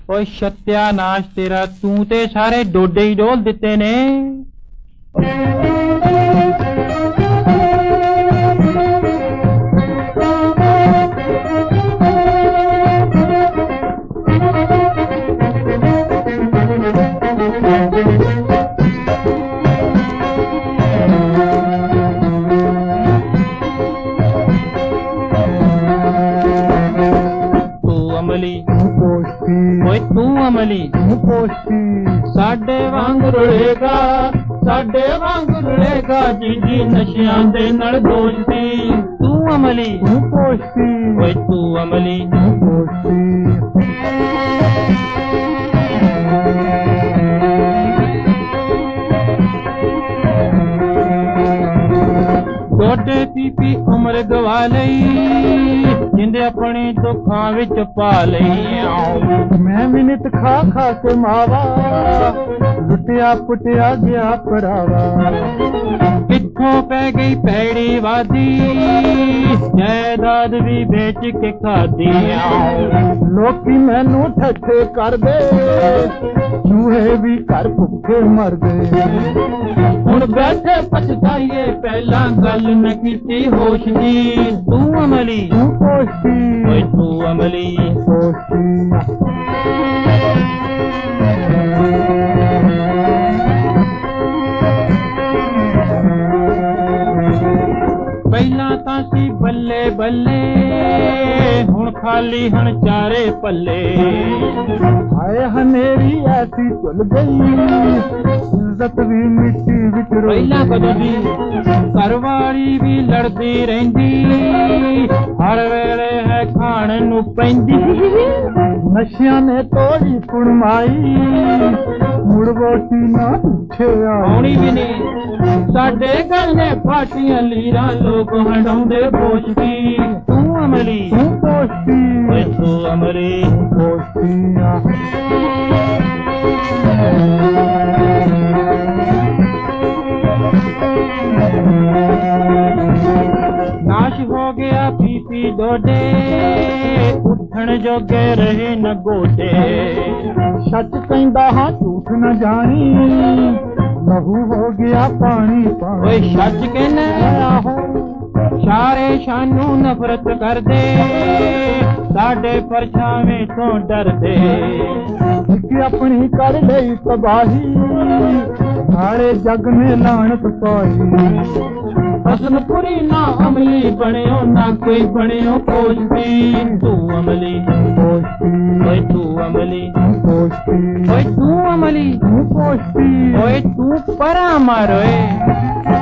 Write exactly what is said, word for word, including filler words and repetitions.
ਓਏ ਸਤਿਆਨਾਸ਼ ਤੇਰਾ, ਤੂੰ ਤੇ ਸਾਰੇ ਡੋਡੇ ਹੀ ਡੋਲ ਦਿੱਤੇ ਨੇ। ਓਏ ਤੂੰ ਅਮਲੀ ਸਾਡੇ ਵਾਂਗ ਰੁਲੇਗਾ, ਸਾਡੇ ਵਾਂਗ ਰੁਲੇਗਾ ਜੀ ਨਸ਼ਿਆਂ ਦੇ ਨਾਲ ਦੋਸਤੀ। ਤੂੰ ਅਮਲੀ ਓਏ ਤੂੰ ਅਮਲੀ ਗੋਡੇ ਪੀ ਪੀ ਉਮਰ ਗਵਾ ਲਈ, ਜਿੰਦੇ ਆਪਣੇ ਦੁੱਖਾਂ ਵਿੱਚ ਪਾ ਲਈ। ਮੈਂ ਮਿਹਨਤ ਖਾ ਖਾ ਕੇ ਮਾਵਾ, ਲੁੱਟਿਆ ਪੁੱਟਿਆ ਗਿਆ ਪਰਾਵਾ। ਕਿੱਥੋਂ ਪੈ ਗਈ ਪੈੜੀ ਵਾਦੀ, ਜਾਇਦਾਦ ਵੀ ਵੇਚ ਕੇ ਖਾਦੀ। ਲੋਕੀ ਮੈਨੂੰ ਠੱਠੇ ਕਰਦੇ, ਚੂਹੇ ਵੀ ਘਰ ਭੁੱਖੇ ਮਰਦੇ। ਹੁਣ ਬੈਠੇ ਪਛਤਾਈਏ, ਪਹਿਲਾਂ ਗੱਲ ਨ ਕੀਤੀ ਹੋਸ਼ ਦੀ। ਤੂੰ ਅਮਲੀ ਓਏ ਤੂੰ ਅਮਲੀ ਪਹਿਲਾਂ ਤਾਂ ਸੀ ਬੱਲੇ ਬੱਲੇ, ਹੁਣ ਖਾਲੀ ਹਣ ਚਾਰੇ ਪੱਲੇ। ਹਾਏ ਹਨੇਰੀ ਐਸੀ ਚੁੱਲ ਗਈ, ਇੱਜ਼ਤ ਵੀ ਮਿੱਟੀ ਵਿੱਚ ਰੁਲ ਗਈ। ਪਹਿਲਾਂ ਕਦੋਂ ਦੀ ਘਰਵਾਲੀ ਵੀ ਲੜਦੀ ਰਹਿੰਦੀ, ਹਰ ਵੇਲੇ ਹੈ ਖਾਣ ਨੂੰ ਪੈਂਦੀ। ਨਸ਼ਿਆਂ ਨੇ ਤੋੜੀ ਕੁਣਮਾਈ, ਮੁੜ ਵੋਟੀ ਨਾ ਪਿੱਛੇ ਆਉਣੀ ਵੀ ਨਹੀਂ। ਸਾਡੇ ਘਰ ਨੇ ਫਾਟੀਆਂ ਲੀਰਾਂ, ਲੋਕ ਹੰਡਾਉਂਦੇ ਪੋਸ਼ਤੀ। ਤੂੰ ਅਮਲੀ ਤੂੰ ਪੋਸ਼ਤੀ ਓਏ ਤੂੰ ਅਮਲੀ ਪੋਸ਼ਤੀਆਂ। ਨਾਸ਼ ਹੋ ਗਿਆ ਪੀ ਪੀ ਡੋਡੇ, ਉੱਠਣ ਜੋਗੇ ਰਹੇ ਨ ਗੋਡੇ। ਸੱਚ ਕਹਿੰਦਾ ਹਾਂ ਝੂਠ ਨ ਜਾਣੀ, ਲਹੂ ਹੋ ਗਿਆ ਪਾਣੀ ਪਾਣੀ। ਓਏ ਸੱਚ ਕਹਿਣਾ ਆਹੋ, ਸਾਰੇ ਸਾਨੂੰ ਨਫ਼ਰਤ ਕਰਦੇ, ਸਾਡੇ ਪਰਛਾਵੇਂ ਤੋਂ ਡਰਦੇ। ਇੱਕ ਆਪਣੀ ਕਰ ਲਈ ਤਬਾਹੀ, ਸਾਰੇ ਜੱਗ ਨੇ ਲਾਹਨਤ ਪਾਈ। ਹਸਨਪੁਰੀ ਨਾ ਅਮਲੀ ਬਣਿਓ, ਨਾ ਕੋਈ ਬਣਿਓ ਪੋਸ਼ਤੀ। ਤੂੰ ਅਮਲੀ ਓਏ ਤੂੰ ਅਮਲੀ ਓਏ ਤੂੰ ਅਮਲੀ ਓਏ ਤੂੰ ਪਰਾਂ ਮਾਰ ਓਏ।